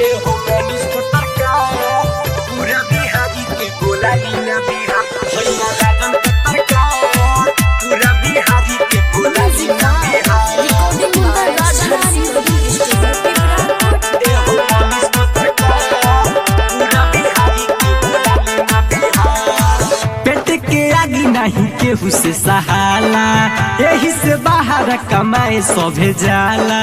हो मनीष पत्रकार पूरा बिहारी के बोलाली ना बिहार भैया राजन पत्रकार पूरा बिहारी के बोलाली ना बिहार हो मनीष पत्रकार पूरा बिहारी के बोलाली ना बिहार पेट के आगी नहीं केहू से सहाला यही से बाहर कमाए सभे जाला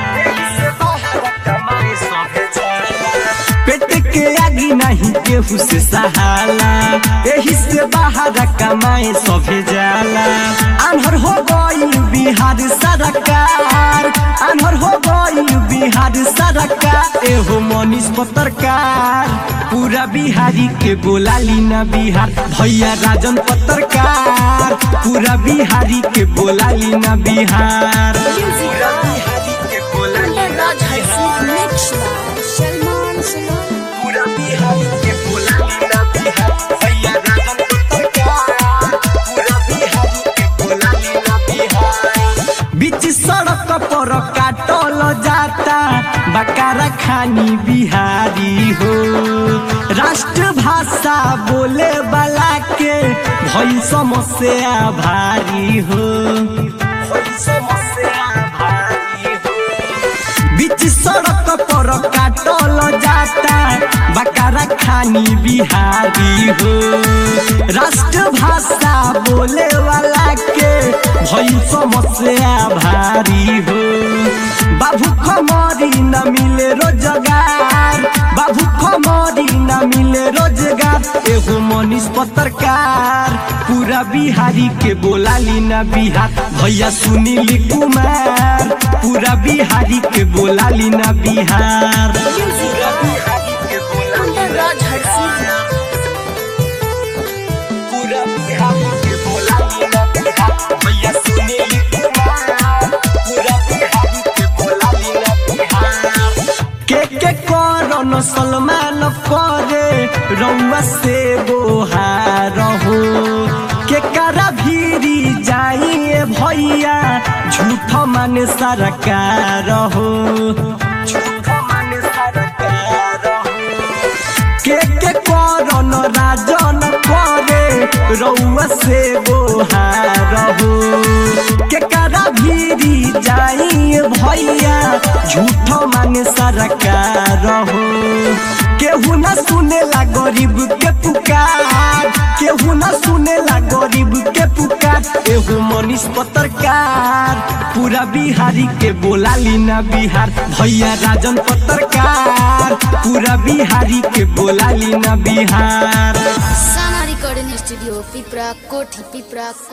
पेट के आगी नहीं केहू से सहाला यही से बाहर कमाए सभे जाला अनहर हो गई बिहार सरकार अनहर हो गई बिहार सरकार एहो मनीष पत्रकार पूरा बिहारी के बोलाली ना बिहार भैया राजन पत्रकार पूरा बिहारी के बोलाली ना बिहार पूरा बिहारी के बोलाली ना पूरा बिहारी के बोलाली ना बिहार भैया राजन पत्रकार पूरा बिहारी के बोलाली ना बिहार बीच सड़क पर काटल जाता बकारा खानी बिहारी हो राष्ट्र भाषा बोले वाला के भई समस्या भारी हो भई समस्या भारी हो बीच सड़क पर काटल जाता बकारा खानी बिहारी हो राष्ट्र भाषा बोले वाला के भई समस्या भारी हो बाबू खमरी न मिले रोजगार बाबू खमरी न मिले रोजगार एगो मनीष पत्रकार पूरा बिहारी के बोलाली ना बिहार भैया सुनील कुमार पूरा बिहारी के बोलाली ना बिहार पूरा बिहारी के बोलाली ना बिहार पूरा बिहारी के बोलाली ना बिहार भैया सुनील कुमार पूरा बिहारी के बोलाली ना बिहार के करो सलमान करे रउआ से बोहार हो के करा भीरी जाइए भैया झूठ माने सरकार हो झूठ माने सरकार हो के करो राजन करे रउआ से बोहार हो के करा भीरी जाइए भैया झूठ माने सरकार हो केहू न सुनेला गरीब के पुकार केहू न सुनेला गरीब के पुकार एगो मनीष पत्रकार पूरा बिहारी के बोलाली ना बिहार भैया राजन पत्रकार पूरा बिहारी के बोलाली ना बिहार साना रिकॉर्डिंग स्टूडियो पिपरा कोठी पिपरा।